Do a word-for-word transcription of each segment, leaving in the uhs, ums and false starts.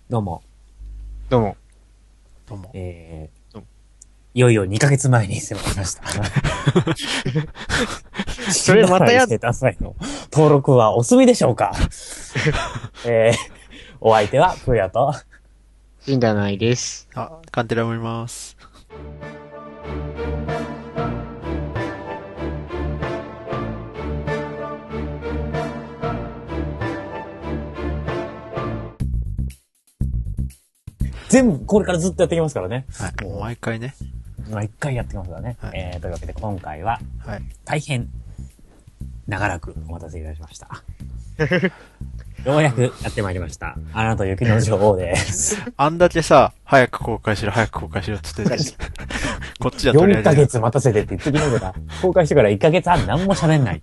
どうも、 どうも。 どうも。 えーどうも、 いよいよにかげつまえに迫りました。 それまたや新生誕祭の登録はお済みでしょうか？えー、お相手は、プーヤと、 死んではないです。 あ、カンテラもいます。 全部これからずっとやっていきますからね。 はい。もう毎回ね。 毎回やってきますからね。 はいえー、というわけで今回は、 はい。 大変、長らくお待たせいたしました。ようやくやってまいりました。アナと雪の女王です。 あんだけさ、早く公開しろ、早く公開しろって言ってる。こっちはとりあえ 4 ず。 ヶ月待たせてって言ってきながら、公開してからいっかげつはん何も喋んない。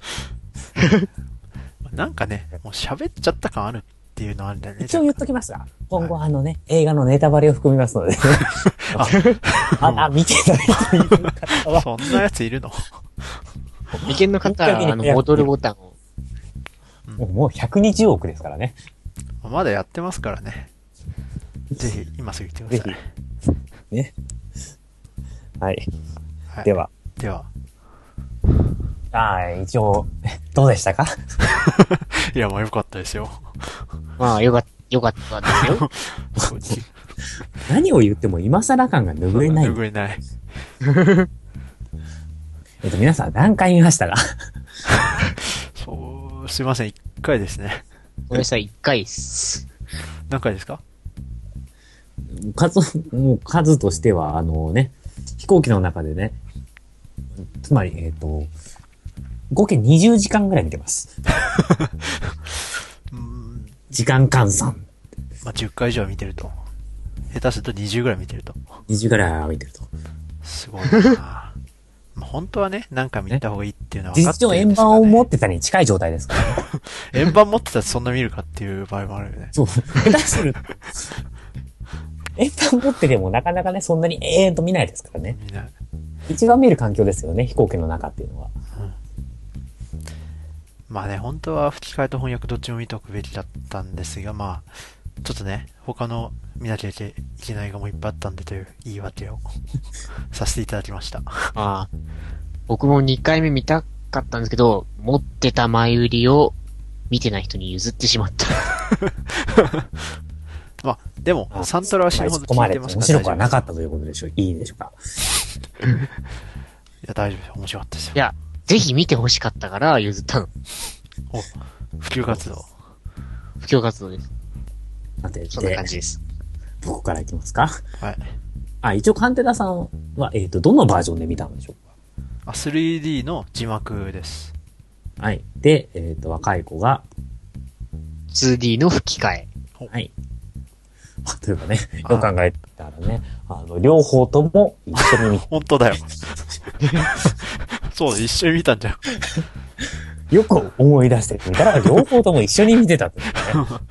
なんかね、もう喋っちゃった感あるっていうのあるんだよね。 一応言っときますが、今後あのね、映画のネタバレを含みますので、あ、あ、見てないという方は、 そんなやついるの？ 眉間の方は、あの、戻るボタンを。 もうもうひゃくにじゅうおくですからね。 まだやってますからね。ぜひ、今すぐ言ってください。 ね。はい。 はい、 では。 では。 ああ、一応、どうでしたか？ いや、まあよかったですよ。 まあ、よかった、よかったですよ。 何を言っても今更感が拭えない。 拭えない。 えっと、皆さん何回見ましたか？ そう、すいません、一回ですね。 ごめんなさい、一回っす。 何回ですか？ 数、もう数としては、あのね、飛行機の中でね、つまり、えっと、合計にじゅうじかんぐらい見てます。 うーん、 時間換算。 まあ、じゅっかい以上見てると。下手するとにじゅうぐらい見てると。 にじゅうぐらい見てると。 すごいなまあ本当はね、何回見た方がいいっていうのは分か事実上円ってるんですが、ね、 盤を持ってたに近い状態ですからね。 円盤持ってたらそんな見るかっていう場合もあるよね。 そう。下手すると。円盤持っててもなかなかね、そんなに永遠と見ないですからね。 見ない。 一番見る環境ですよね、飛行機の中っていうのは。 うん、まあね、本当は吹き替えと翻訳どっちも見ておくべきだったんですが、まあ、ちょっとね、他の見なきゃいけない映画もいっぱいあったんでという言い訳をさせていただきました。 ああ。僕もにかいめ見たかったんですけど、持ってた前売りを見てない人に譲ってしまった。 まあ、でも、サントラは死ぬほど聞いてますから。 面白くはなかったということでしょう。いいでしょうか。 いや、大丈夫です。面白かったですよ。 いや、ぜひ見て欲しかったから譲ったの。 お、普及活動。 布教活動です。 さて、 そんな感じです。 どこからいきますか？ はい。 あ、一応カンテラさんは、えっと、どのバージョンで見たんでしょうか？ あ、スリーディー の字幕です。 はい。で、えっと、若い子が、 ツーディー の吹き替え。 はい。というかね、よく考えたらね、あの、両方とも一緒に見本当だよ。そうだ、一緒に見たんじゃん。 よく思い出してみたら、両方とも一緒に見てたというね。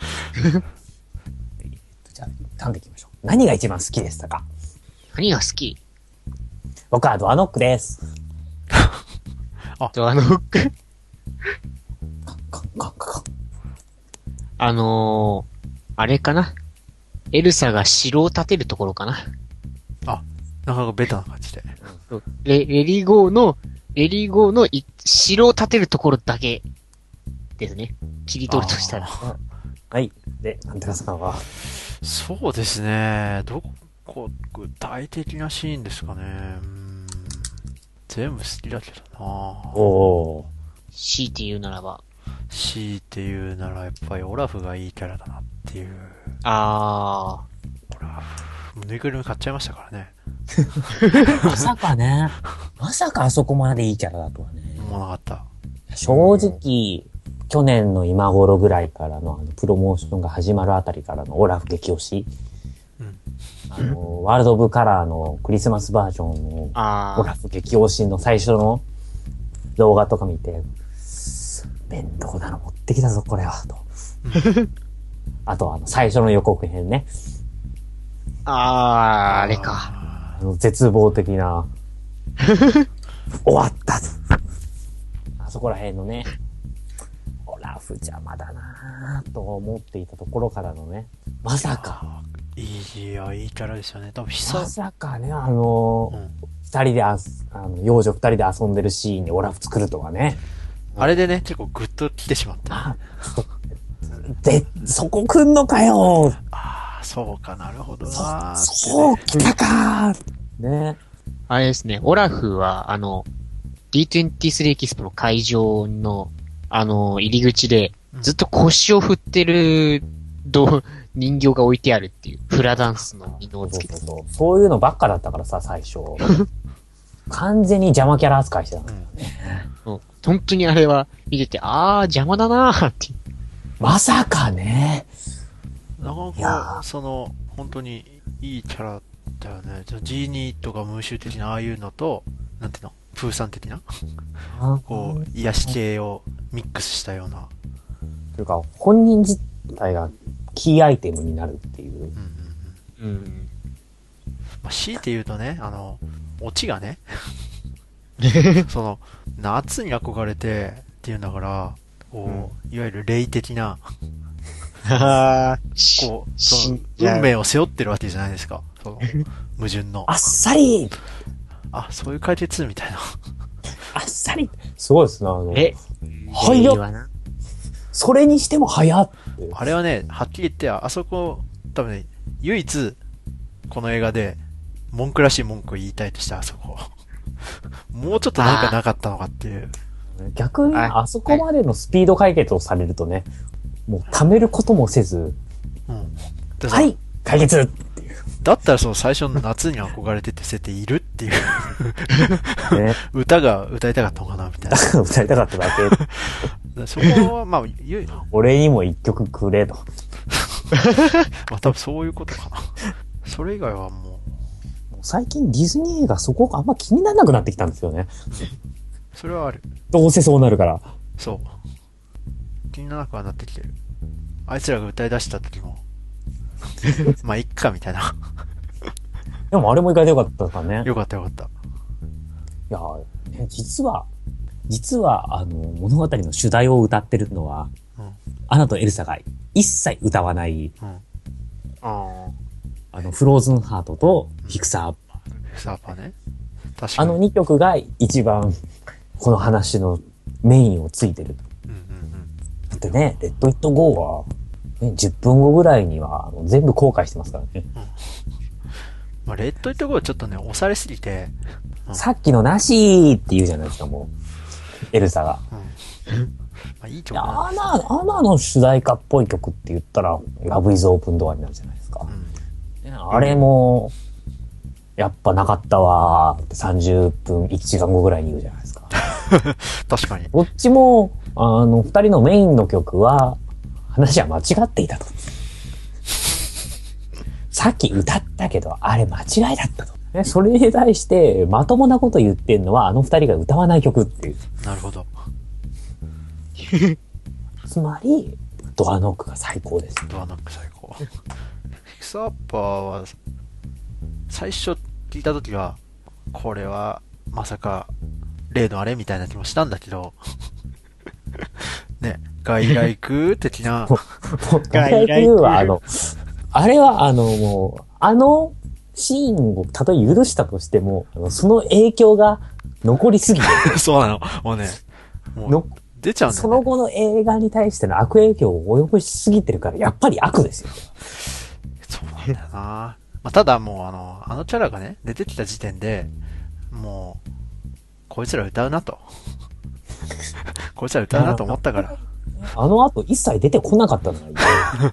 じゃあ、噛んでいきましょう。何が一番好きでしたか？ 何が好き？ 僕はドアノックです。 ドアノックカンカンカン。 あのー、あれかな？エルサが城を建てるところかな。 あ、なかなかベタな感じで。 レ、レリゴーの、レリゴーのい城を建てるところだけですね。切り取るとしたら。 はい。で、カンテラさんは？ そうですね。どこ、具体的なシーンですかね。うーん、全部好きだけどなおー。 強いて言うならば。 強いて言うならやっぱりオラフがいいキャラだなっていう。 あオラフ、ぬいぐるみ買っちゃいましたからね。 まさかね、まさかあそこまでいいキャラだとはね。 思わなかった。 正直、去年の今頃ぐらいからのあのプロモーションが始まるあたりからのオラフ激推し。 うん、 あの、ワールド・オブ・カラーのクリスマスバージョンのあ。 オラフ激推しの最初の動画とか見て、面倒なの持ってきたぞ、これは、と。あとあの、最初の予告編ね。 あー、あれか。 あの、絶望的な、終わったと。あそこら辺のね、オラフ邪魔だなぁと思っていたところからのね、まさか、 いいや、いいキャラですよね。多分、 ま久、 さかね、あのー、 うん。 二人であす、あの、幼女二人で遊んでるシーンでオラフ作るとはね。 あれでね、結構グッと来てしまった。 あ、で、そこ来んのかよ。 ああ、そうかなるほどそ、 なーってそうね。 来たか。ね。 あれですね、オラフは、あの、ディーにじゅうスリー エキスポの会場の、あの、入り口で、ずっと腰を振ってる、ど、人形が置いてあるっていう、フラダンスの布そうをつけて。 そうそう。そういうのばっかだったからさ、最初。完全に邪魔キャラ扱いしてたんだよね。 うん本当にあれは見てて、あー、邪魔だなーっていう。 まさかね。 なかいやなか、その、本当にいいキャラだよね。ジーニーとかムーシュ的なああいうのと、なんていうのプーさん的なこう、癒し系をミックスしたような。 というか、本人自体がキーアイテムになるっていう。 うんうんうん。 うん。 まあ、強いて言うとね、あの、オチがね、その、夏に憧れてっていうんだから、こう、いわゆる霊的な、 はこう、 しその、運命を背負ってるわけじゃないですか。その、矛盾の。 あっさりあ、そういう解決みたいな。 あっさりすごいですね、あの。 え、 早っはな。 それにしても早っっていう。 あれはね、はっきり言って、あそこ、多分ね、唯一、この映画で、文句らしい文句を言いたいとして、あそこ。もうちょっとなんかなかったのかっていう。 逆に、 はいあそこまでのスピード解決をされるとね、もう貯めることもせず、 うん。でさはい解決っていう。 だったらその最初の夏に憧れてて設定いるっていうね。 歌が歌いたかったのかなみたいな。 歌いたかっただけ。 でそこは、まあ、ゆ俺にも一曲くれと。 まあ多分そういうことかな。それ以外はも最近ディズニー映画そこがあんま気にならなくなってきたんですよね。 う、それはある。 どうせそうなるから。 そう。気にならなくはなってきてる。あいつらが歌い出した時も、まあ、いっかみたいな。 でもあれも意外とよかったからね。 よかったよかった。 いや、ね、実は、実は、あの、物語の主題を歌ってるのは、 うん。 アナとエルサが一切歌わない、 うん。 ああの、フローズンハートとフィクサー。 フサーパーね。確かに。 あのにきょくが一番、この話のメインをついてる。 うんうんうん。 だってね、レッド・イット・ゴーは、ね、じゅっぷんごぐらいにはあの全部後悔してますからね。 まあ、レッドイットゴーはちょっとね、押されすぎて、うんさっきのなしーって言うじゃないですか、もう。エルサが。 うん。まあ、いいいや、 曲なんアナ、アナの主題歌っぽい曲って言ったら、ラブイズオープンドアになるじゃないですか。 うん。 ねあれも、やっぱなかったわーってさんじゅっぷん、いちじかんごぐらいに言うじゃないですか。 確かに。 どっちも、あの、二人のメインの曲は、話は間違っていたと。さっき歌ったけど、あれ間違いだったと。ね、それに対して、まともなこと言ってんのは、あの二人が歌わない曲っていう。 なるほど。 つまり、ドアノックが最高です。 ドアノック最高。フィクスアッパーは、最初聞いたときは、これは、まさか、例のあれみたいな気もしたんだけど、ね、外来空的な、 外来は、あの、あれは、あの、もう、あのシーンをたとえ許したとしても、あのその影響が残りすぎて、 そうなの。もうね、もうの出ちゃうんだそよね。 の後の映画に対しての悪影響を及ぼしすぎてるから、やっぱり悪ですよ。 そうなんだよな。まあ、ただもうあの、あのキャラがね、出てきた時点で、もう、こいつら歌うなと。こいつら歌うなと思ったから。 あの後一切出てこなかったのがいい。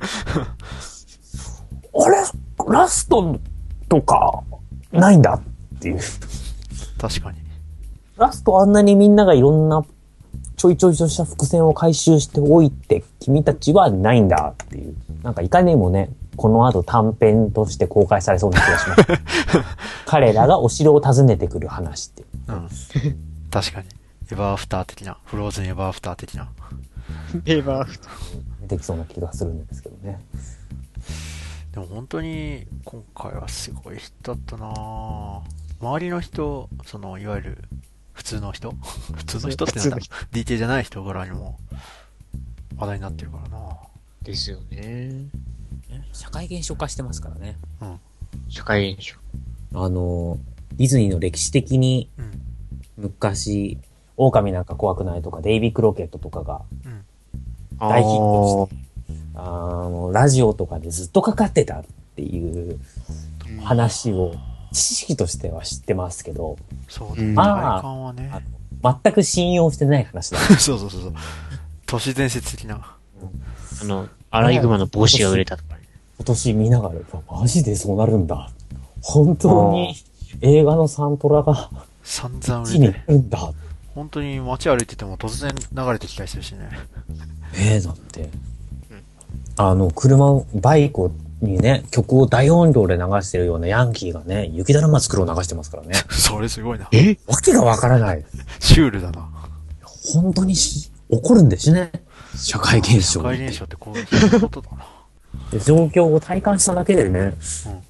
あれラストとか、ないんだっていう。 確かに。 ラストあんなにみんながいろんなちょいちょいとした伏線を回収しておいて、君たちはないんだっていう。なんかいかにもね、この後短編として公開されそうな気がします。彼らがお城を訪ねてくる話って。 うん。確かに。エバーアフター的な。フローズンエバーアフター的な。 エバー。 出てきそうな気がするんですけどね。 でも本当に、今回はすごいヒットだったなぁ。周りの人、その、いわゆる、普通の人普通の人ってなんだ ?ディーティー じゃない人からにも話題になってるからな。 ですよね。 社会現象化してますからね。 社会現象。 あの、ディズニーの歴史的にうん。 昔、狼なんか怖くないとか、デイビー・クロケットとかがうん。 大ヒットして、あの、ラジオとかでずっとかかってたっていう話を知識としては知ってますけど、 そうだ、 うん体まあ感はね。 全く信用してない話だ。 そうそうそうそう。都市伝説的な。 あの、アライグマの帽子が売れたとかね。 今年見ながら、マジでそうなるんだ。本当に映画のサントラが散々 地に売れて。 来るんだ。 本当に街歩いてても突然流れてきたりするしね。 ええだって。あの、車、バイクにね、曲を大音量で流してるようなヤンキーがね、雪だるま作るを流してますからね。 それすごいな。 えわけがわからない。 シュールだな。 本当にし起こるんですね。社会現象。 社会現象ってこういうことだな。 で状況を体感しただけでね、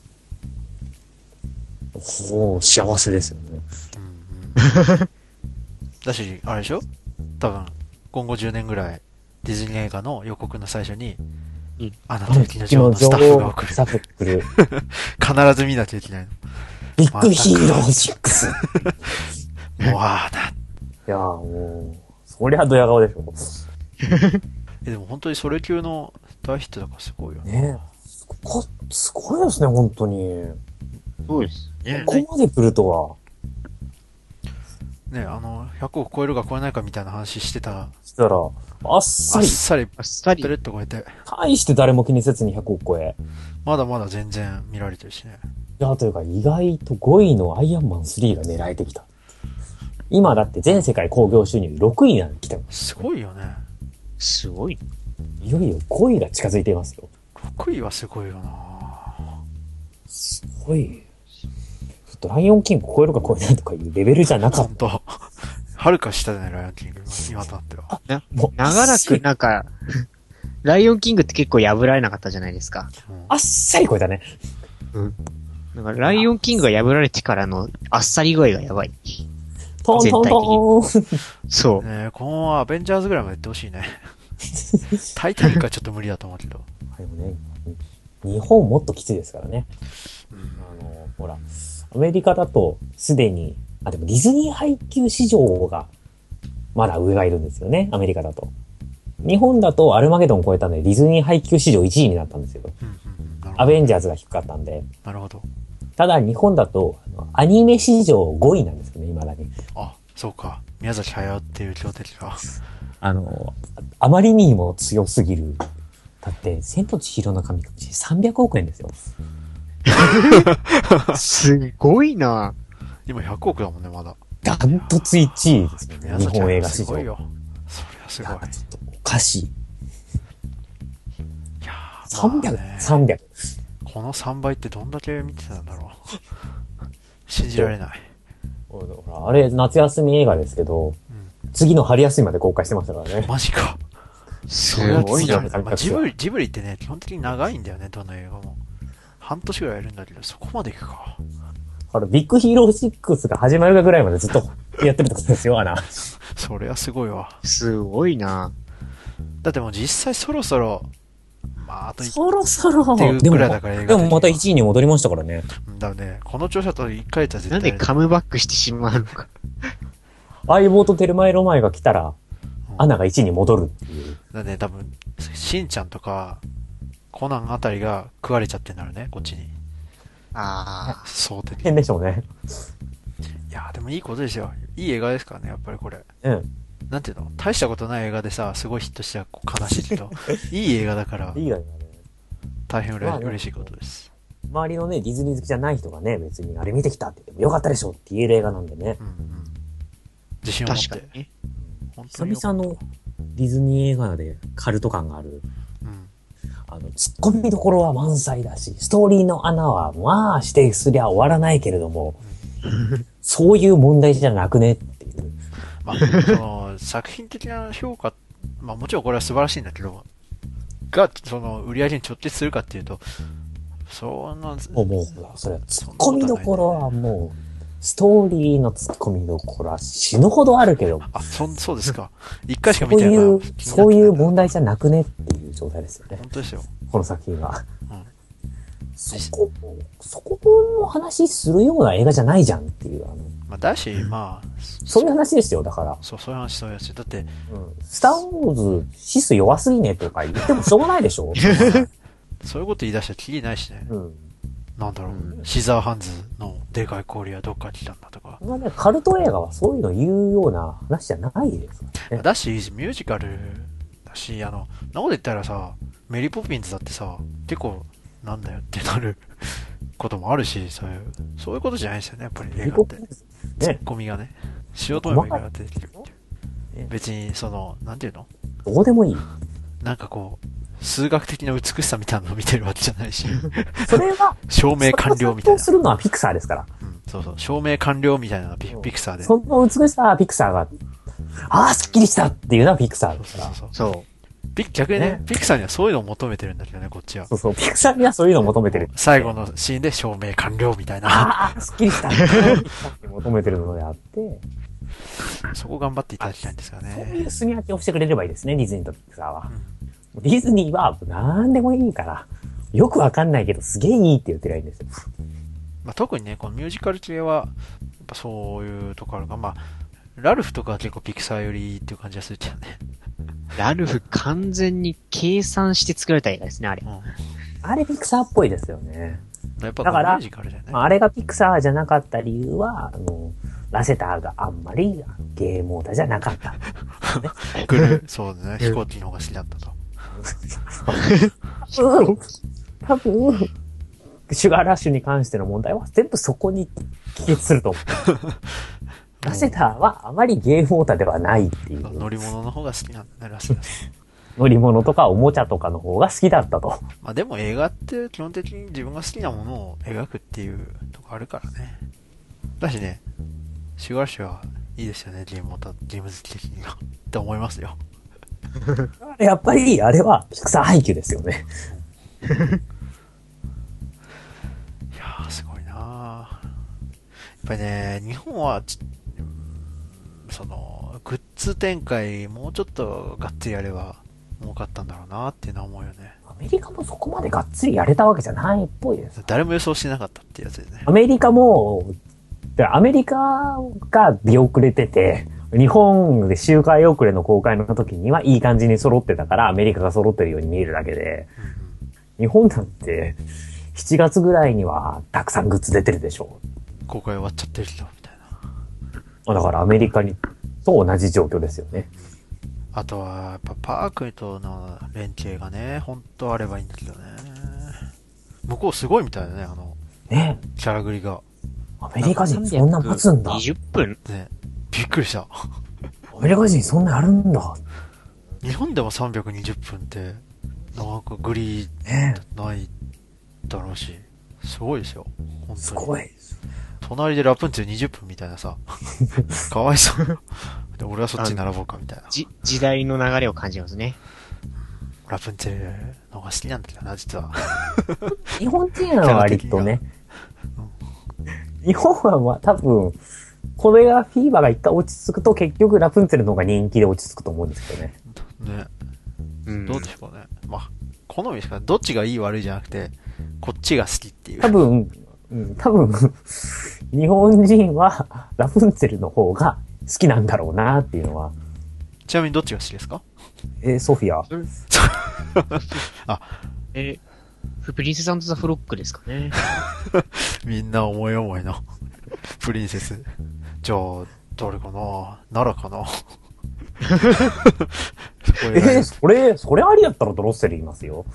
ほう、幸せですよね。 うんうん。だし、あれでしょ多分、今後じゅうねんぐらい、ディズニー映画の予告の最初に、 うんあなた雪の女王のスタッフが送る。 スタッフが来る。 必ず見なきゃいけないの。 ビッグヒーローシックス。いもう、あーな。 やーもう、そりゃドヤ顔でしょ。 え、でも本当にそれ級の大ヒットだからすごいよね。 ねえ。すごすごいですね、本当に。 そうですね。 ここまで来るとは。 ね、あの、ひゃくおく超えるか超えないかみたいな話してた。 したら、あっさり、 あっさり、 あっさりペレッと超えて、 大して誰も気にせずにひゃくを超え。 まだまだ全然見られてるしね。 いや、というか意外とごいのアイアンマンスリーが狙えてきた。今だって全世界興行収入ろくいになってきた。 すごいよね。 すごい。 いよいよごいが近づいていますよ。 ろくいはすごいよな。 すごい。ちょっとライオンキング超えるか超えないとかいうレベルじゃなかっほんと。はるか下だね、ライオンキング。今となっては。 な、 もう長らくなんか、ライオンキングって結構破られなかったじゃないですか。 うんあっさり超えたね。 なんかライオンキングが破られてからのあっさり具合がやばい。 トントントン。 そう。 ねえ、今後はアベンジャーズぐらいまでやってほしいね。タイタニックはちょっと無理だと思うけど。 でもね、日本もっときついですからね。 うんあの、ほら、アメリカだとすでに、あ、でもディズニー配給市場が、まだ上がいるんですよね、アメリカだと。日本だとアルマゲドン超えたんで、ディズニー配給市場いちいになったんですよ。 うんうんうんなるほどアベンジャーズが低かったんで。 なるほど。 ただ日本だと、あのアニメ市場ごいなんですよね、未だに。 あ、そうか。宮崎駿っていう強敵が。 あの、あまりにも強すぎる。だって、千と千尋の神隠しさんびゃくおくえんですよ。 すごいな。 今ひゃくおくだもんね、まだ。 ダントツいちいですよね、日宮崎駿本映画市場。 すごいよ。そりゃすごい。 なんかちょっとおかしい。 いやーさんびゃく、 まあねさんびゃく。 このさんばいってどんだけ見てたんだろう。信じられない。 ほらあれ、夏休み映画ですけど、次の春休みまで公開してましたからね。 マジか。 すそれはごいな。 まあ、ジブリ、ジブリってね、基本的に長いんだよね、どの映画も。半年ぐらいやるんだけど、そこまでいくか。 あの、ビッグヒーローシックスが始まるかぐらいまでずっとやってるってことですよ、アナ。 それはすごいわ。 すごいな。 だってもう実際そろそろ、まあ、あといそろそろ。 っていうでもくらいだから映画的でにはもまたいちいに戻りましたからね。 だね、この調子だといっかげつは絶対。 なんでカムバックしてしまうのか。 相棒とテルマエロマエが来たら、アナがいちいに戻るっていう。 だね、多分、しんちゃんとか、コナンあたりが食われちゃってんだろうね、こっちに。 ああ。 そう的に。 変でしょうね。 いやーでもいいことですよ。いい映画ですからね、やっぱりこれ。 うん。 なんていうの大したことない映画でさ、すごいヒットしたらこう悲しいけど、いい映画だから、 いいよね。 大変うれ、 まあね嬉しいことです。 周りのね、ディズニー好きじゃない人がね、別にあれ見てきたって言ってもよかったでしょって言える映画なんでね。 うんうん。自信を持って。 確かにね。 本当によ久々のディズニー映画でカルト感がある。 うん。 あの、ツッコミどころは満載だし、ストーリーの穴はまあ指定すりゃ終わらないけれども、そういう問題じゃなくねっていう。 まあ、その、作品的な評価、まあもちろんこれは素晴らしいんだけど、が、その、売り上げに直結するかっていうと、そんな、 もうもう、それはツッコミどころはもう、 ストーリーの突っ込みどころは死ぬほどあるけど、 あ、そん、そうですか。一回しかそう見てないからいう、 気になってない。 そういう問題じゃなくねっていう状態ですよね。 本当ですよ。 この作品は。 うん。 そこ、そこの話するような映画じゃないじゃんっていう、あの、 まあ、だし、まあ、 そういう話ですよ、だから。 そう、そういう話、そういう話。だって、 うん。スターウォーズ、シス弱すぎねとか言ってもしょうがないでしょ。 そういうこと言い出したらキリないしね。 うん。 なんだろう、 うんシザーハンズのでかい氷はどっから来たんだとか。 まあね、カルト映画はそういうの言うような話じゃないですからね。 だし、ミュージカルだし、あの、なこと言ったらさ、メリーポピンズだってさ、結構、なんだよってなることもあるし、そういう、そういうことじゃないですよね、やっぱり映画って。ツねッ、コミがね、しようと思えばいいから出てきるっていう。 ね別に、その、なんていうのどうでもいい。 なんかこう、数学的な美しさみたいなのを見てるわけじゃないし、 それは、 証明完了みたいなそれをす。るのはピクサーですから。 うん、そうそう、証明完了みたいなのはピピクサーで。 その美しさはピクサーが、ああ、すっきりしたっていうのはピクサーそうですから。 そうそう。 そピ逆にねね、 ピクサーにはそういうのを求めてるんだけどね、こっちは。 そうそう、ピクサーにはそういうのを求めてる。 最後のシーンで証明完了みたいな。 ああ、すっきりしたって求めてるのであって、 そこ頑張っていただきたいんですがそういね。 う住み分けをしてくれればいいですね、ディズニーとピクサーはう。んディズニーは何でもいいから、よくわかんないけどすげえいいって言ってりゃいいんですよ。 まあ、特にね、このミュージカル系は、やっぱそういうところが、まあ、ラルフとかは結構ピクサー寄りっていう感じがするけどね。 う。ラルフ完全に計算して作られた映画ですね、あれう。ん。 あれピクサーっぽいですよね。 やっぱだからミュージカルだよね。 まああれがピクサーじゃなかった理由は、あの、ラセターがあんまりゲームオーダーじゃなかった。 来る、そうだね。飛行機の方が好きだったと。 うん多分、シュガーラッシュに関しての問題は全部そこに帰結すると思う。ラセターはあまりゲームオーダーではないっていう。 乗り物の方が好きなんだね、らしいです。 乗り物とかおもちゃとかの方が好きだったと。 まあでも映画って基本的に自分が好きなものを描くっていうとこあるからね。だしね、シュガーラッシュはいいですよね、ゲームオタ、ゲーム好き的には。って思いますよ。 やっぱりあれはピクサー配給ですよね。 いやー、すごいなー。やっぱりね、日本はち、うんその、グッズ展開もうちょっとがっつりやれば儲かったんだろうなっていうのは思うよね。 アメリカもそこまでがっつりやれたわけじゃないっぽいです。 誰も予想してなかったっていうやつでね。 アメリカも、でアメリカが出遅れてて、日本で周回遅れの公開の時にはいい感じに揃ってたからアメリカが揃ってるように見えるだけで、日本だってしちがつぐらいにはたくさんグッズ出てるでしょ公開終わっちゃってる人みたいな。 う。だからアメリカにと同じ状況ですよね。 あとは、やっぱパークとの連携がね、本当あればいいんだけどね。向こうすごいみたいだね、あの、 ねキャラグリが。 アメリカ人そんな待つんだ。 にじゅっぷんね、びっくりした。 アメリカ人そんなやるんだ。 日本でもさんびゃくにじゅっぷんって、なんかグリねーないだろうし、すごいですよ。本当に。 すごい。 隣でラプンツェルにじゅっぷんみたいなさ、かわいそう。で、俺はそっちに並ぼうかみたいな。 じ、時代の流れを感じますね。 ラプンツェルの方が好きなんだけどな、実は。 日本人は割とね、日本はまあ多分、これがフィーバーが一回落ち着くと結局ラプンツェルの方が人気で落ち着くと思うんですけどね。 ね。 うん。 どうでしょうね。まあ、好みしか、どっちがいい悪いじゃなくて、こっちが好きっていう。 多分、うん、多分、日本人はラプンツェルの方が好きなんだろうなっていうのは。 ちなみにどっちが好きですか？ えーソフィア。 あ、 え、プリンセス&ザ・フロックですかね。 みんな思い思いのプリンセス。じゃあ、誰かな？奈良かな？そこえへー、それ、それありだったらドロッセルいますよ。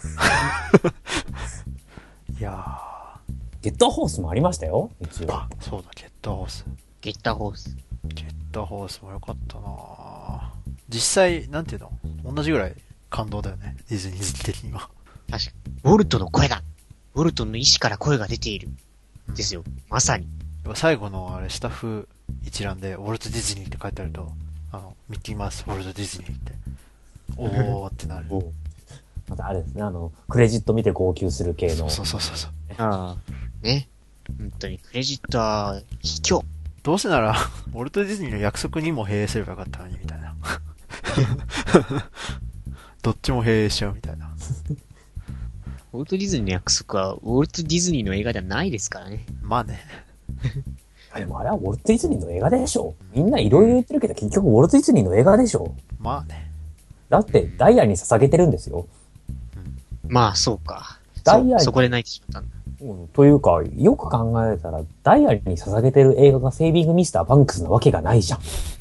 いやゲットホースもありましたよ、一ー、 応。 あ、そうだ、ゲットホース。 ゲッターホース。 ゲットホースも良かったな実際、なんていうの？同じぐらい感動だよね。ディズニー好き的には。 確かに。ウォルトの声だ。ウォルトの意志から声が出ている。ですよ。まさに。 最後のあれ、スタッフ一覧で、ウォルト・ディズニーって書いてあると、あの、ミッキーマウス、ウォルト・ディズニーって、おーってなる。 またあれですね、あの、クレジット見て号泣する系の。 そうそうそうそう。 ああ。ね。本当に、クレジットは、卑怯。 どうせなら、ウォルト・ディズニーの約束にも併映すればよかったのに、みたいな。どっちも併映しちゃうみたいな。 ウォルト・ディズニーの約束は、ウォルト・ディズニーの映画ではないですからね。 まあね。 でもあれはウォルト・ディズニーの映画でしょ。みんないろいろ言ってるけど、結局ウォルト・ディズニーの映画でしょ。 まあね。 だって、ダイヤに捧げてるんですよ。 まあ、そうか。 ダイヤにそ、そこで泣いてしまったんだ。 うん、というか、よく考えたら、ダイヤに捧げてる映画がセービングミスター・バンクスなわけがないじゃん。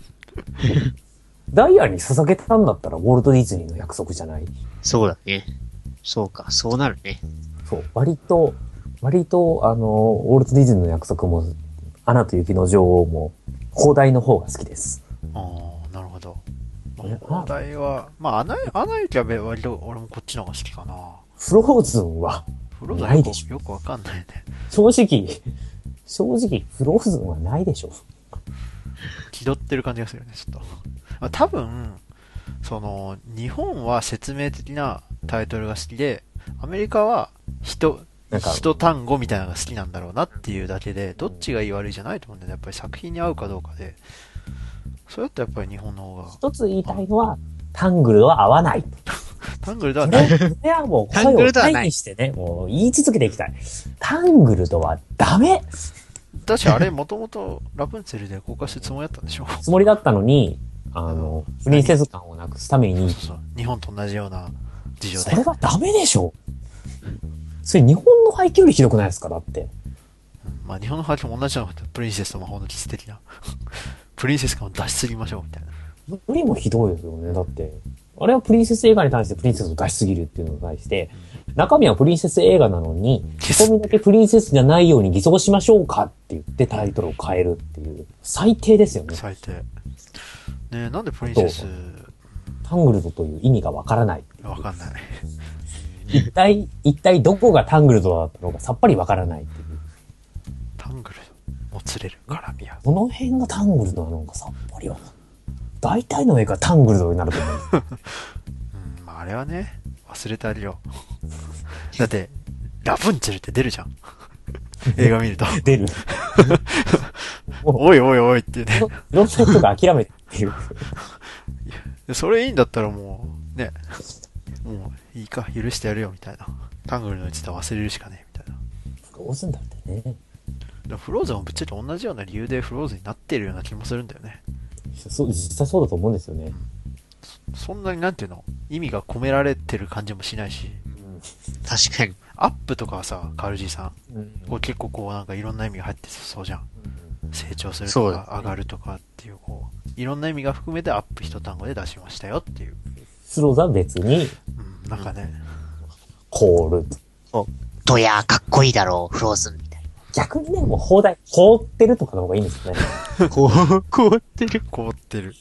ダイヤに捧げたんだったら、ウォルト・ディズニーの約束じゃない。 そうだね。そうか、そうなるね。 そう、割と、割と、あの、ウォルト・ディズニーの約束も、アナと雪の女王も、放題の方が好きです。 ああ、なるほど。 え放題は、まあ、アナ、アナ雪は割と俺もこっちの方が好きかな。 フローズンは、 フローズンよく、 ないでしょ。 よくわかんないね。 正直、正直、フローズンはないでしょ。 気取ってる感じがするよね、ちょっと。まあ、多分、その、日本は説明的なタイトルが好きで、アメリカは人、 なんか一単語みたいなのが好きなんだろうなっていうだけで、どっちがいい悪いじゃないと思うんだよね。やっぱり作品に合うかどうかで。それだとやっぱり日本の方が。 一つ言いたいのは、タングルは合わない。 タングルではない。 それはもうタング声をルドはない大にしてね、もう言い続けていきたい。タングルドはダメ確かあれもともとラプンツェルで公開するつもりだったんでしょ。 つもりだったのに、あの、プリンセス感をなくすために、 そうそう。日本と同じような事情で。 それはダメでしょ。それ日本の配給よりひどくないですかだって。 まあ日本の配給も同じなのプリンセスと魔法のキス的な。プリンセス感を出しすぎましょうみたいな。 プリンもひどいですよね。だって。あれはプリンセス映画に対してプリンセスを出しすぎるっていうのに対して、中身はプリンセス映画なのに、仕込みだけプリンセスじゃないように偽装しましょうかって言ってタイトルを変えるっていう。最低ですよね。 最低。ねえ、なんでプリンセス、 タングルドという意味がわからない。 わかんない。 一体、一体どこがタングルドだったのかさっぱりわからないっていう。 タングルドもつれる絡みや。 この辺がタングルドなのかさっぱりわかんない。大体の映画タングルドになると思う。 うん、まああれはね、忘れてあるよ。だって、ラプンツェルって出るじゃん。映画見ると。 出る。 おいおいおいってね。 いろんな人が諦めてっていう。 それいいんだったらもう、ね、もういいか、許してやるよみたいな。タングルの言ってたら忘れるしかねえみたいな。 フローズンだってね。 でもフローズンもぶっちゃけ同じような理由でフローズンになってるような気もするんだよね。 そう、実際そうだと思うんですよね。 そんなになんていうの意味が込められてる感じもしないし。 確かに。 アップとかはさ、カールジーさん。 うん。 こう結構こうなんかいろんな意味が入ってそうじゃん。成長するとか、 そうですね上がるとかっていうこう、いろんな意味が含めてアップ一単語で出しましたよっていう。 フローズンは別に、 うん、なんかね、 凍る。 ドヤーかっこいいだろう、フローズンみたい逆にね、もう放題、凍ってるとかの方がいいんですよね。 な。こう、こうってる。 凍ってる。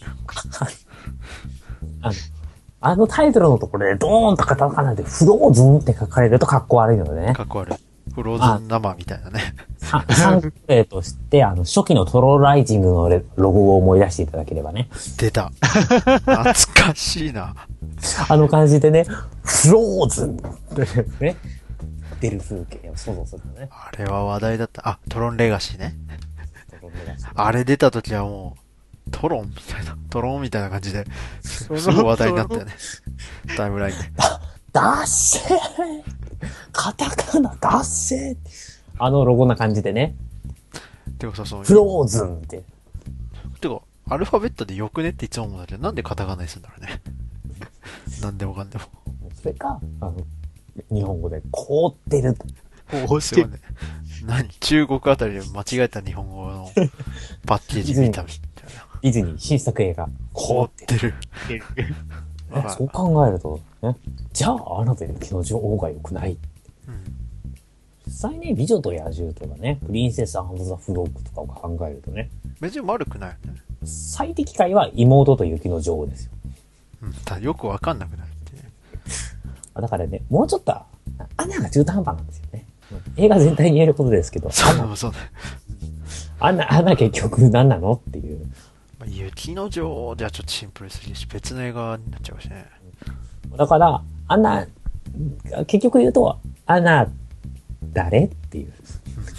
あの、あのタイトルのところでドーンとカタカナでフローズンって書かれるとかっこ悪いのでね。 かっこ悪い。フローズン生みたいなね。 さ参例として、あの、初期のトローライジングのレロゴを思い出していただければね。 出た。懐かしいな。 あの感じでね、フローズンってね、出る風景を想像するとね。 あれは話題だった。あ、トロンレガシーね。 トローライジングあれ出た時はもう、トロンみたいな、トロンみたいな感じで、すごい話題になったよね。タイムラインで。 ダッセーカタカナダッセーあのロゴな感じでね、 てかさ、その、 フローズンって。 てか、アルファベットでよくねっていつも思うんだけど、なんでカタカナにするんだろうね。なんでもかんでも。 それか、あの、日本語で凍ってる。 こうすよね。何中国あたりで間違えた日本語のパッケージ見たみたいな。 ディズニー新作映画、凍ってる。 てる。 ねそう考えると、ね、じゃああなたの雪の女王が良くない。 うん。 実際ね、美女と野獣とかね、プリンセス&ザ・フロッグとかを考えるとね、 別に悪くないよね。 最適解は妹と雪の女王ですよ。 うん。ただよくわかんなくなるっていう。 だからね、もうちょっと、アナが中途半端なんですよね。映画全体に言えることですけど、アナ、 そうそうね。 アナ、アナ結局何なのっていう。 まあ、雪の女王ではちょっとシンプルすぎるし、別の映画になっちゃうしね。 だから、アナ、結局言うと、アナ、誰っていう。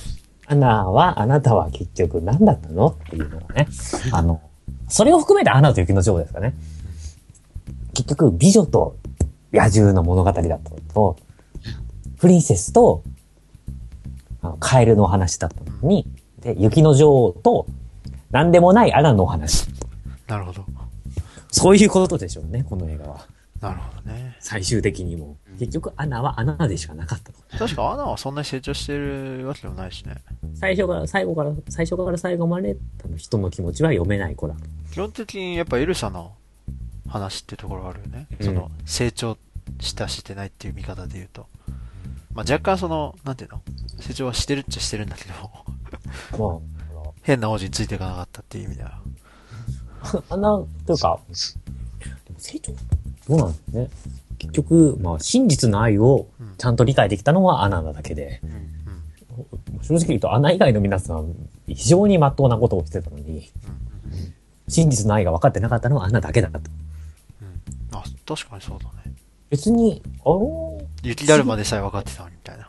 アナは、あなたは結局何だったのっていうのがね、あの、それを含めてアナと雪の女王ですかね。結局、美女と野獣の物語だったのと、プリンセスと、あのカエルのお話だったのに、で、雪の女王と、何でもないアナのお話。 なるほど。 そういうことでしょうね、この映画は。 なるほどね。 最終的にも。結局、アナはアナでしかなかったと。 確かアナはそんなに成長してるわけでもないしね。 最初から、最後から、最初から最後まで、人の気持ちは読めない子だと。 基本的にやっぱエルサの話っていうところがあるよね。 うん、 その、成長したしてないっていう見方で言うと。まあ、若干その、なんていうの成長はしてるっちゃしてるんだけど、まあ、変な王子についていかなかったっていう意味では。 アナ、というか、でも成長どうなんですね。結局、まあ、真実の愛をちゃんと理解できたのはアナなだけで、うんうん、正直言うとアナ以外の皆さん、非常に真っ当なことをしてたのに、うんうん、真実の愛が分かってなかったのはアナだけだと。 うん、あ、確かにそうだね。 別に、あのー、雪だるまでさえ分かってたのにみたいな。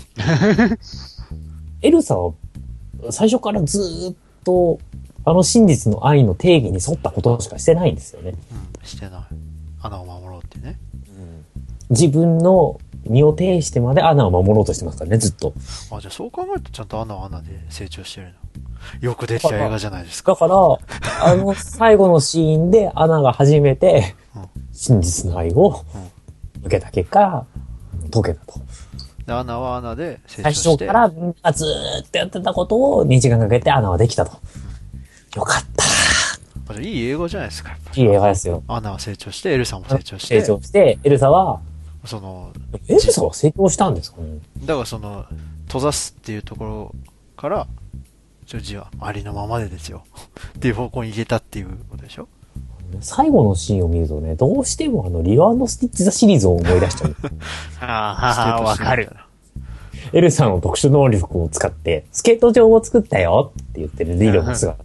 エルサは最初からずーっとあの真実の愛の定義に沿ったことしかしてないんですよね。 うん、してない。アナを守ろうってね。 自分の身を挺してまでアナを守ろうとしてますからね、ずっと。 あ、じゃあそう考えるとちゃんとアナはアナで成長してるの。よくできた映画じゃないですか。 だから、あの最後のシーンでアナが初めて真実の愛を受けた結果、解けたと。 で、アナはアナで成長して。 最初からみんながずーっとやってたことをにじかんかけてアナはできたと。よかった。 あ、じゃあいい映画じゃないですか。 いい映画ですよ。 アナは成長して、エルサも成長して。 成長して、エルサは、 その、 エルサは成長したんですかね。 だからその、閉ざすっていうところから、ジョージはありのままでですよ。っていう方向に行けたっていうことでしょ。 最後のシーンを見るとね、どうしてもあの、リワ&スティッチ・ザシリーズを思い出しちゃう。 ああ、わかる。 エルサの特殊能力を使って、スケート場を作ったよって言ってるリロの姿。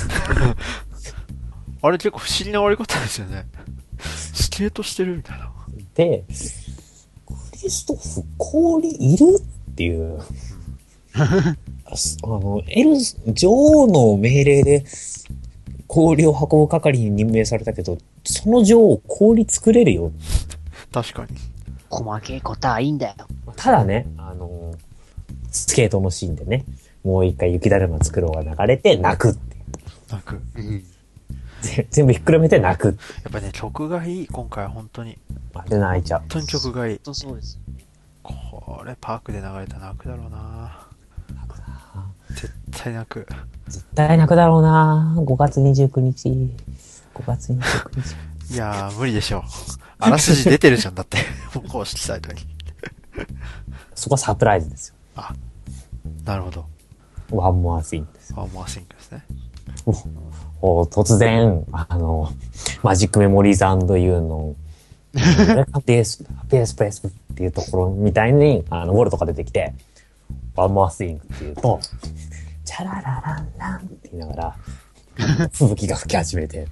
あれ結構不思議な終わり方ですよね。スケートしてるみたいな。 で、クリストフ、氷いるっていう。あの、エル、女王の命令で氷を運ぶ係に任命されたけど、その女王氷作れるよ。 確かに。 細けいことはいいんだよ。 ただね、あの、スケートのシーンでね、もう一回雪だるま作ろうが流れて泣くっていう。 泣く。うん。 全部ひっくるめて泣く。 やっぱね、曲がいい、今回は本当に。 あれ泣いちゃう。 本当に曲がいい。 そうです。 これ、パークで流れたら泣くだろうな。 泣くな。 絶対泣く。 絶対泣くだろうな。ごがつにじゅうくにち。ごがつにじゅうくにち。 いやー、無理でしょう。あらすじ出てるじゃん、だって。公式サイトに。 そこはサプライズですよ。 あ、なるほど。 ワンモアシンですよ。 ワンモアシンクですね。 お突然、あの、マジックメモリーズ&ユーの、ハピエス、ハピエスプレスっていうところみたいに、あの、ゴルとか出てきて、ワンモアシングっていうと、チャララランランって言いながら、吹雪が吹き始めてって、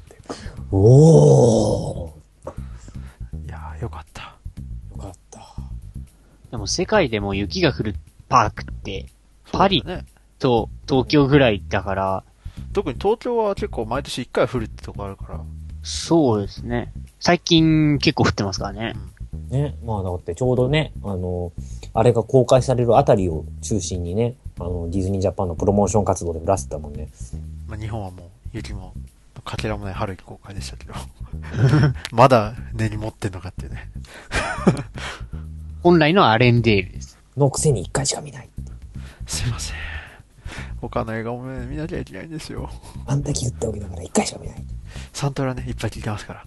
おー。 いやー、よかった。 よかった。 でも世界でも雪が降るパークって、パリと東京ぐらいだから、 特に東京は結構毎年一回降るってとこあるから。 そうですね。最近結構降ってますからね。 うん、ね。まあだってちょうどね、あの、あれが公開されるあたりを中心にね、あの、ディズニージャパンのプロモーション活動で降らせてたもんね。 まあ日本はもう雪もかけらもない春に公開でしたけど。まだ根に持ってんのかっていうね。 本来のアレンデールです。 のくせに一回しか見ない。 すいません。他の映画もね、見なきゃいけないんですよ。 あんだけ言っておきながら一回しか見ない。 サントラね、いっぱい聞いてますから。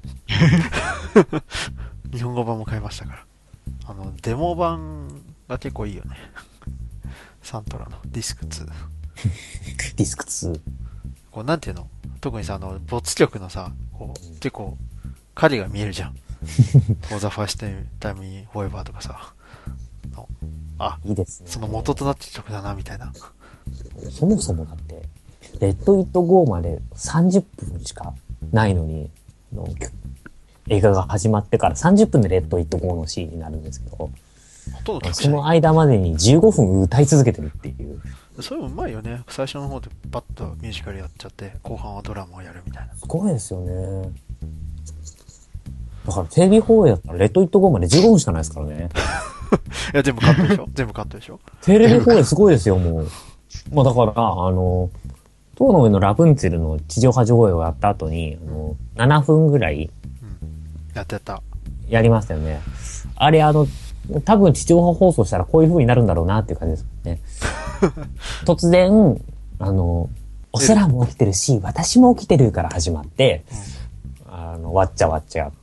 日本語版も買いましたから。あの、デモ版が結構いいよね。サントラのディスクツー。 ディスクツー。 こう、なんていうの特にさ、あの、没曲のさ、こう、結構、影が見えるじゃん。For the first time in forever とかさ。あ、 いいですね。 その元となってる曲だな、みたいな。 そもそもだって、レッド・イット・ゴーまでさんじゅっぷんしかないのに、の映画が始まってからさんじゅっぷんでレッド・イット・ゴーのシーンになるんですけど、 ほとんど曲その間までにじゅうごふん歌い続けてるっていう。 そういうのうまいよね。最初の方でパッとミュージカルやっちゃって、後半はドラマをやるみたいな。 すごいですよね。だからテレビ放映だったらレッドイットゴーまでじゅうごふんしかないですからね。 いや、全部カットでしょ全部カットでしょテレビ放映すごいですよ、もう。まあだから、あの、塔の上のラプンツェルの地上波上映をやった後に、あの、ななふんぐらいうん。やってた。 やりましたよね。あれ、あの、多分地上波放送したらこういう風になるんだろうなっていう感じですね。突然、あの、お空も起きてるし、私も起きてるから始まって、うん、あの、わっちゃわっちゃやって、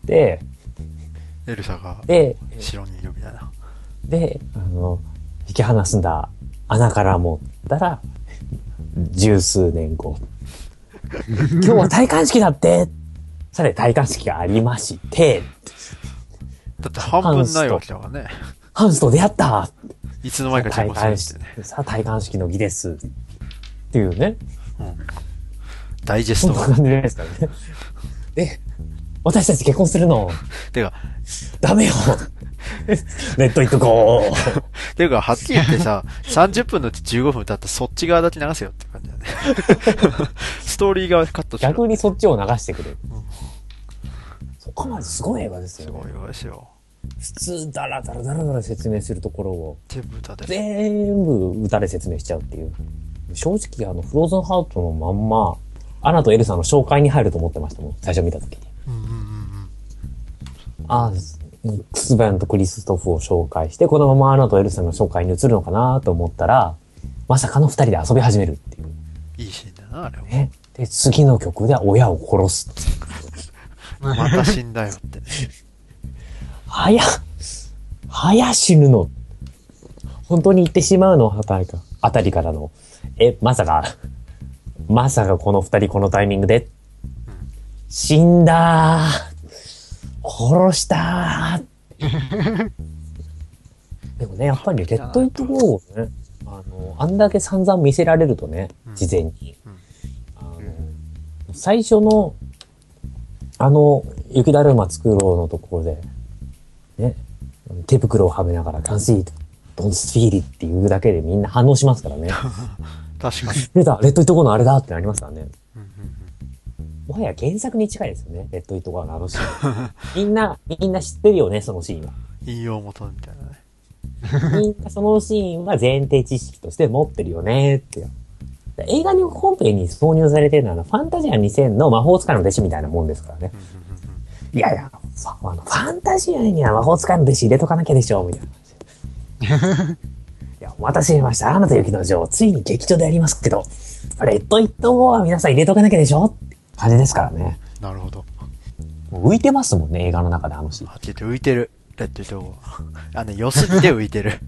エルサが、 で、 城にいるみたいな。 で、あの、引き離すんだ穴から持ったら、十数年後。今日は戴冠式だってさらに戴冠式がありまして、 だって半分ないわけだからね。 ハンスと出会ったいつの間にか結婚するってね。 さあ、戴冠式の儀です。っていうね。 うん。ダイジェスト。 そんな感じですからね。で、私たち結婚するの。 てか、 ダメよ。ネット行っとこう。 ていうか、はっきり言ってさ、さんじゅっぷんのうちじゅうごふん歌ったらそっち側だけ流せよって感じだね。ストーリー側カットしろ。 逆にそっちを流してくれる。うん、そこまですごい映画ですよね。 すごい映画ですよ。 普通、ダラダラダラダラ説明するところを、 全部歌で。 全部歌で説明しちゃうっていう。正直、あの、フローズンハートのまんま、アナとエルサの紹介に入ると思ってましたもん。最初見たときに。 うんうんうんうん。 ああ、クスバンとクリストフを紹介して、このままアナとエルサの紹介に移るのかなと思ったら、まさかの二人で遊び始めるっていう。 いいシーンだな、あれは。 ね。で、次の曲で親を殺すっていう。 また死んだよってね。 はや、はや死ぬの。本当に言ってしまうのあたりか、あたりからの。え、まさか、まさかこの二人このタイミングで、うん、死んだー、殺したー。でもね、やっぱりレッドイットゴーをね、あの、あんだけ散々見せられるとね、事前に。うんうん、あの最初の、あの、雪だるま作ろうのところで、ね、手袋をはめながら、can't see it, don't feel it っていうだけでみんな反応しますからね。 確かに。 出た、レッドイットゴーのあれだってなりますからね。 うんうんうん、もはや原作に近いですよね、レッドイットゴーのあのシーン。みんな、みんな知ってるよね、そのシーンは。 引用元みたいなね。 みんなそのシーンは前提知識として持ってるよねっていう。映画に本編に挿入されてるのは、ファンタジアにせんの魔法使いの弟子みたいなもんですからね。いやいや、あの、ファンタジアには魔法使いの弟子入れとかなきゃでしょ、みたいな。いや、お待たせしました。アナと雪の女王、ついに劇場でやりますけど、レッドイットゴーは皆さん入れとかなきゃでしょって感じですからね。 なるほど。 もう浮いてますもんね、映画の中であのシーン。 はっきり言って浮いてる。レッドイットゴー。あの、良すぎて浮いてる。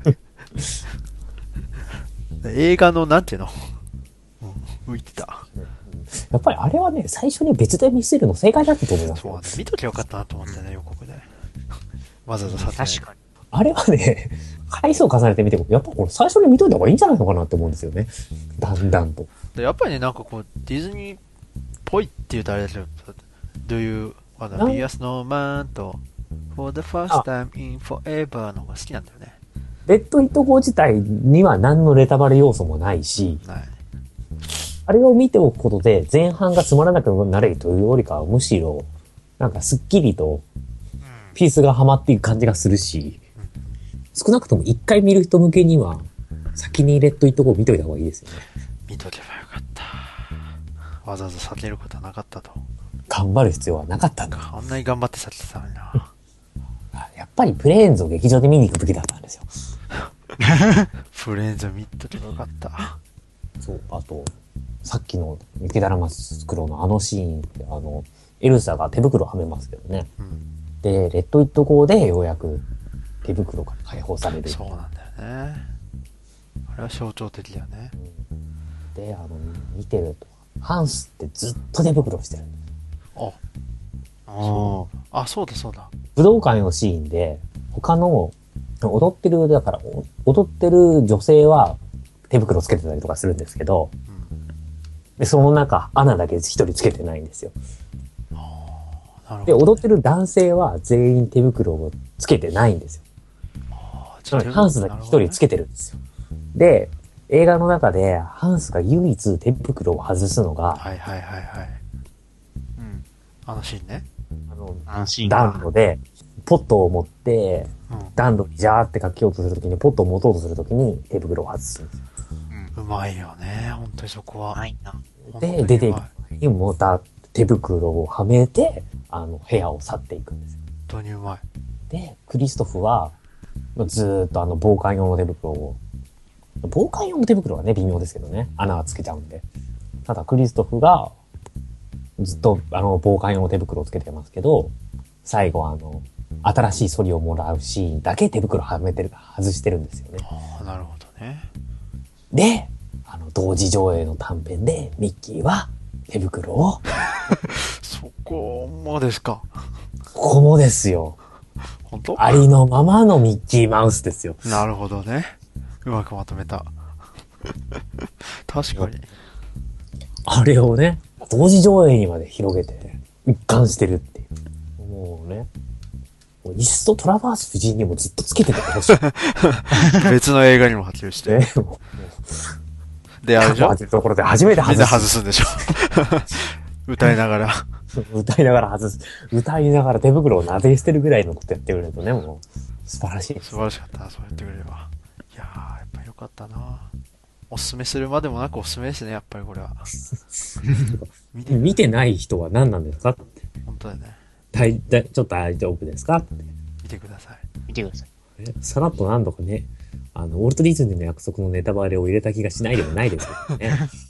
映画の、なんていうの、うん、浮いてた。 やっぱりあれはね、最初に別で見せるの正解だったと思います。 そうね。見ときゃよかったなと思ってね、予告で。わざわざ撮影。 確かに。 あれはね、回数を重ねてみても、やっぱこれ最初に見といた方がいいんじゃないのかなって思うんですよね。だんだんと。 でやっぱりね、なんかこう、ディズニーっぽいって言うとあれだけど、Do you wanna be a snowman と、For the first time in forever の方が好きなんだよね。 レッドイットゴー自体には何のネタバレ要素もないし、 ない。 あれを見ておくことで前半がつまらなくなるというよりかはむしろなんかスッキリとピースがはまっていく感じがするし、少なくとも一回見る人向けには先にレッドイットゴー見といた方がいいですよね。 見とけばよかった。わざわざ避けることはなかったと。 頑張る必要はなかったんだ。 あんなに頑張って避けてたのにな。 やっぱりプレーンズを劇場で見に行くべきだったんですよ。 プレーンズ見とけばよかった。 そう、あと、さっきの雪だるま作ろうのあのシーンって、あの、エルサが手袋はめますけどね。うん、で、レッドイットゴーでようやく手袋から解放される。 そうなんだよね。あれは象徴的だよね。 うん、で、あの、見てると、ハンスってずっと手袋してる。 あ、ああ、そうだそうだ。 武道館のシーンで、他の、踊ってる、だから、踊ってる女性は手袋つけてたりとかするんですけど、うん、で、その中、アナだけ一人つけてないんですよ。 なるほどね。 で、踊ってる男性は全員手袋をつけてないんですよ。あ、ハンスだけ一人つけてるんですよ。で、 映画の中でハンスが唯一手袋を外すのが、 はいはいはいはい。うん。あのシーンね。 あの、 安心暖炉で、ポットを持って、 うん。 暖炉にジャーってかけようとするときに、ポットを持とうとするときに手袋を外すんですよ。 うん。 うまいよね、本当にそこは。 ないな。 で、出ていくにまた手袋をはめて、あの、部屋を去っていくんですよ。 本当にうまい。 で、クリストフは、ずーっとあの、防寒用の手袋を、防寒用の手袋はね、微妙ですけどね。穴はつけちゃうんで。ただ、クリストフが、ずっと、あの、防寒用の手袋をつけてますけど、最後あの、新しいソリをもらうシーンだけ手袋はめてる、外してるんですよね。 ああ、なるほどね。 で、あの、同時上映の短編で、ミッキーは手袋を、 そこもですか。 ここもですよ。 本当？ ありのままのミッキーマウスですよ。 なるほどね。うまくまとめた。確かに。 あれをね、同時上映にまで広げて、一貫してるっていう。もうね、もういっそトラバース夫人にもずっとつけててほしい。 別の映画にも波及して。 ね、もうで、あれでしょというところで初めて外みんなす。 外すんでしょ歌いながら。 歌いながら外す。歌いながら手袋を撫でしてるぐらいのことやってくれるとね、もう、素晴らしい。 素晴らしかったな、そうやってくれれば。いやー、やっぱりよかったな。おすすめするまでもなくおすすめですね、やっぱりこれは。見て、 見てない人は何なんですかって。 本当だよね。 大だちょっと大丈夫ですかって。 見てください。 見てください。 さらっと何度かね、あの、ウォルト・ディズニーの約束のネタバレを入れた気がしないでもないですけどね。